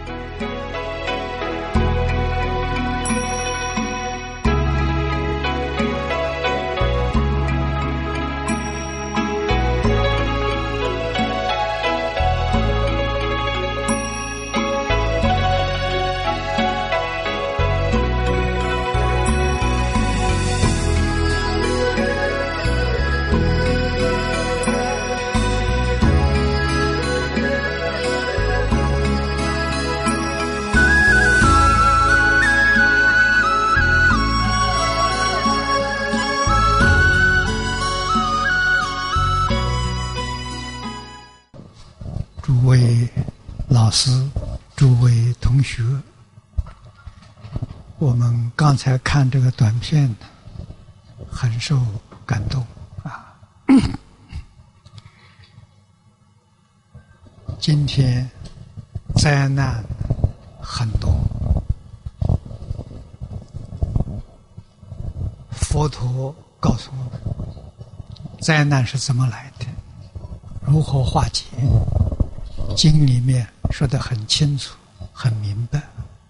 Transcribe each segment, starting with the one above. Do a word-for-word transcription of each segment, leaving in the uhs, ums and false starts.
诸位老师，诸位同学，我们刚才看这个短片，很受感动啊！今天灾难很多，佛陀告诉我们，灾难是怎么来的，如何化解。经里面说得很清楚很明白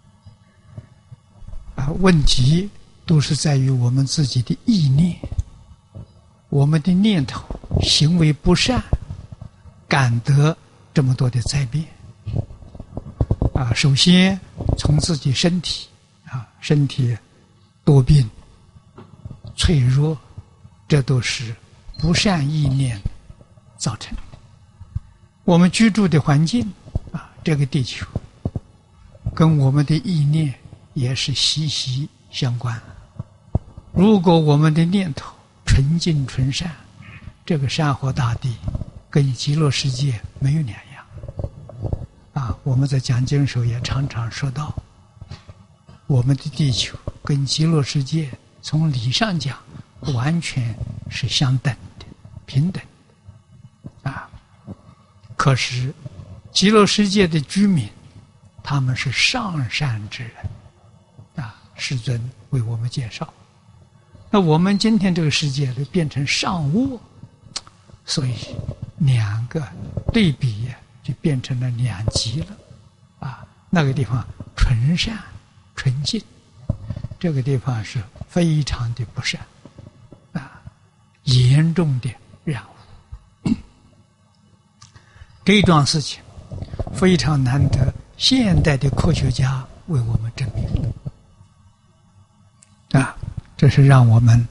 啊，问题都是在于我们自己的意念，我们的念头行为不善，感得这么多的灾变啊。首先从自己身体啊，身体多病脆弱，这都是不善意念造成的。我们居住的环境啊，这个地球跟我们的意念也是息息相关。如果我们的念头纯净纯善，这个山河大地跟极乐世界没有两样啊。我们在讲经时候也常常说到，我们的地球跟极乐世界从理上讲完全是相等的，平等的啊。可是极乐世界的居民他们是上善之人啊，世尊为我们介绍。那我们今天这个世界就变成上恶，所以两个对比就变成了两极了啊。那个地方纯善纯净，这个地方是非常的不善啊，严重的染污。这桩事情非常难得，现代的科学家为我们证明啊，这是让我们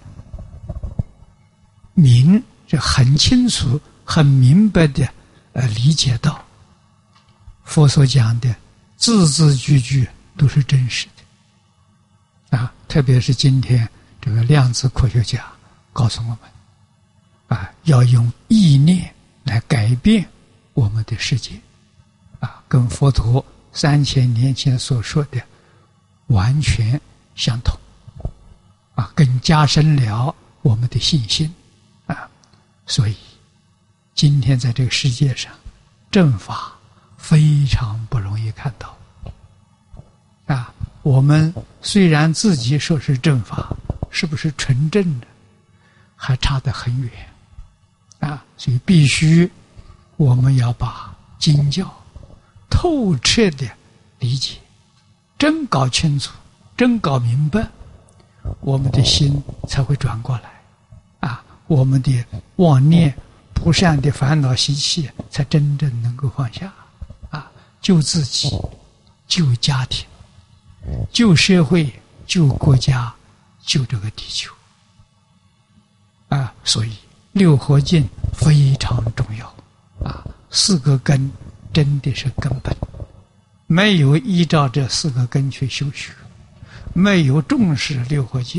明这很清楚很明白的呃理解到佛所讲的字字句句都是真实的啊。特别是今天这个量子科学家告诉我们啊，要用意念来改变我们的世界啊，跟佛陀三千年前所说的完全相同啊，更加深了我们的信心啊。所以今天在这个世界上，正法非常不容易看到啊。我们虽然自己说是正法，是不是纯正的，还差得很远啊。所以必须我们要把经教透彻的理解，真搞清楚，真搞明白，我们的心才会转过来啊，我们的妄念不善的烦恼习气才真正能够放下啊，救自己，救家庭，救社会，救国家，救这个地球啊。所以六合敬非常重要啊，四个根真的是根本，没有依照这四个根去修学，没有重视六合敬，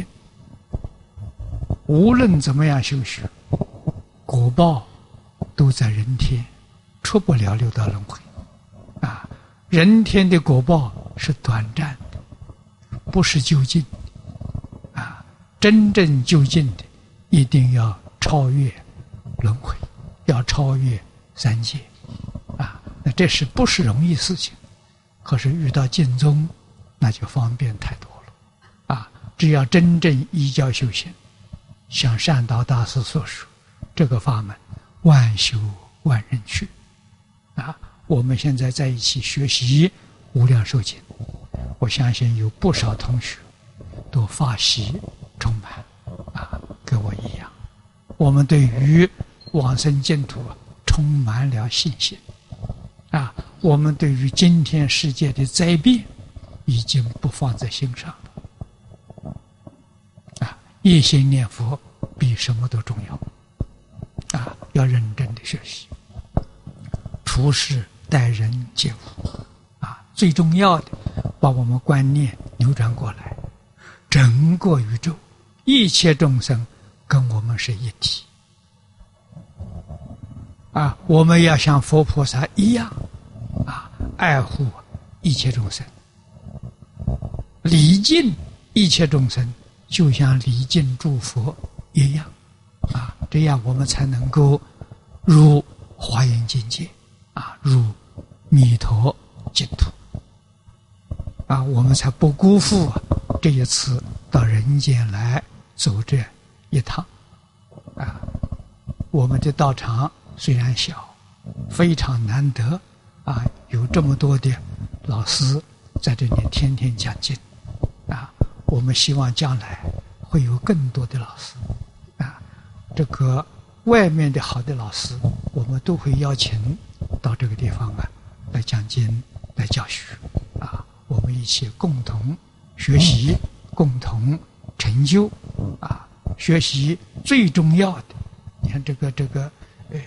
无论怎么样修学，果报都在人天，出不了六道轮回啊。人天的果报是短暂的，不是究竟的啊。真正究竟的一定要超越轮回，要超越三界啊，那这是不是容易事情？可是遇到净宗，那就方便太多了啊！只要真正依教修行，像善导大师所说，这个法门万修万人去啊！我们现在在一起学习， 无量寿经，我相信有不少同学都法喜充满啊，跟我一样，我们对于往生净土充满了信心啊，我们对于今天世界的灾变已经不放在心上了啊，一心念佛比什么都重要啊，要认真的学习，处事待人接物啊，最重要的把我们观念扭转过来，整个宇宙一切众生跟我们是一体啊，我们要像佛菩萨一样啊，爱护一切众生，礼敬一切众生，就像礼敬诸佛一样啊，这样我们才能够入华严境界啊，入弥陀净土啊，我们才不辜负这一次到人间来走这一趟啊。我们的道场虽然小，非常难得啊，有这么多的老师在这里天天讲经啊，我们希望将来会有更多的老师啊，这个外面的好的老师我们都会邀请到这个地方啊来讲经来教学啊，我们一起共同学习，共同成就啊，学习最重要的，你看这个这个呃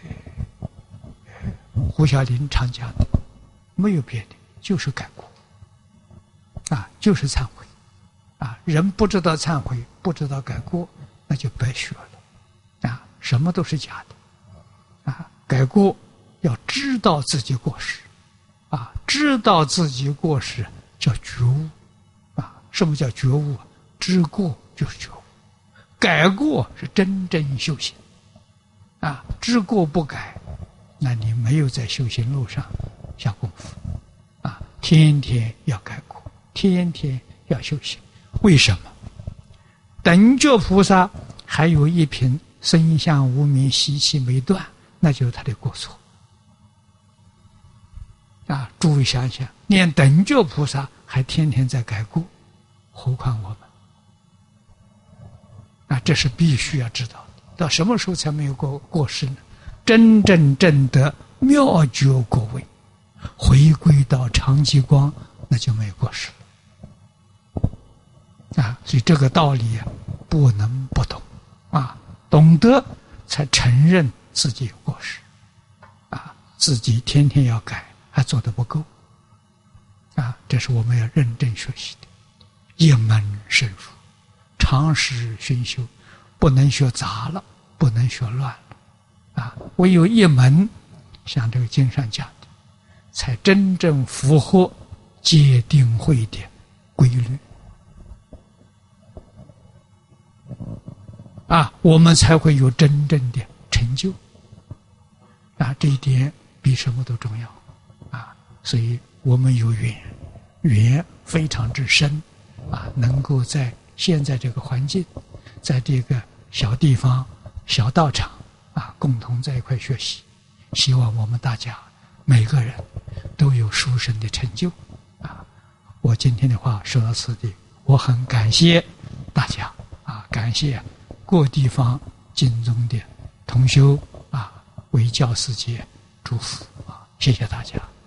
胡小林常讲的，没有别的，就是改过啊，就是忏悔啊，人不知道忏悔，不知道改过，那就白学了啊，什么都是假的啊，改过要知道自己过失啊，知道自己过失叫觉悟啊，什么叫觉悟啊？知过就是觉悟，改过是真正修行啊，知过不改，那你没有在修行路上下功夫啊，天天要改过，天天要修行。为什么？等觉菩萨还有一瓶生相无明习气没断，那就是他的过错啊！诸位想想，连等觉菩萨还天天在改过，何况我们啊？这是必须要知道的。到什么时候才没有过过失呢？真正证得妙觉果位，回归到常寂光，那就没有过失了啊！所以这个道理啊，不能不懂啊，懂得才承认自己有过失啊，自己天天要改，还做得不够啊！这是我们要认真学习的，一门深入，常识熏修，不能学杂了，不能学乱了啊！唯有一门，像这个经上讲的，才真正符合戒定慧的规律啊，我们才会有真正的成就啊！这一点比什么都重要啊！所以我们有缘，缘非常之深啊，能够在现在这个环境，在这个小地方、小道场啊，共同在一块学习，希望我们大家每个人都有殊胜的成就啊！我今天的话说到此地，我很感谢大家啊，感谢各地方经中的同修啊，为教师节祝福啊，谢谢大家。